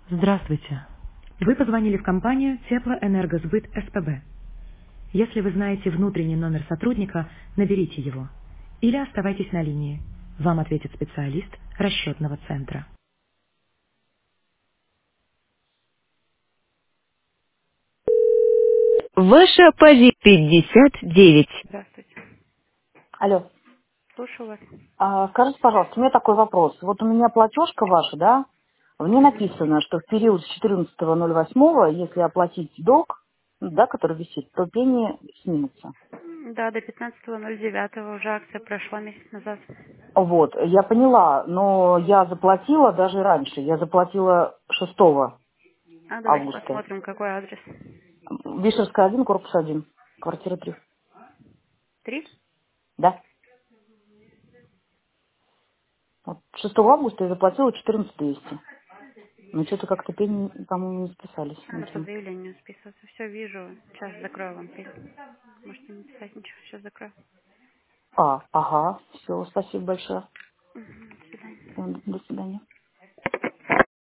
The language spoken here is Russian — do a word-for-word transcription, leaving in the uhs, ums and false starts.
Здравствуйте. Вы позвонили в компанию Теплоэнергосбыт СПБ. Если вы знаете внутренний номер сотрудника, наберите его. Или оставайтесь на линии. Вам ответит специалист расчетного центра. Ваша позиция пятьдесят девять. Здравствуйте. Алло. Слушаю вас. А, скажите, пожалуйста, у меня такой вопрос. Вот у меня платежка ваша, да? В ней Мгм. написано, что в период с четырнадцатого ноль восьмого, если оплатить долг, ну, да, который висит, то пени снимутся. М, Да, до пятнадцатого ноль девятого уже акция прошла месяц назад. Вот, я поняла, но я заплатила даже раньше. Я заплатила шестого А давайте августа. посмотрим, какой адрес. Вишерская один, корпус один, квартира три. Три? Да. Вот шестого августа я заплатила четырнадцать двести. Но что-то как-то пени, по-моему, не списались Надо по никем. заявлению списываться. Все вижу. Сейчас закрою вам. письмо. Можете не писать ничего. Сейчас закрою. А, ага, все, спасибо большое. Мгм, До свидания. Всё, до свидания.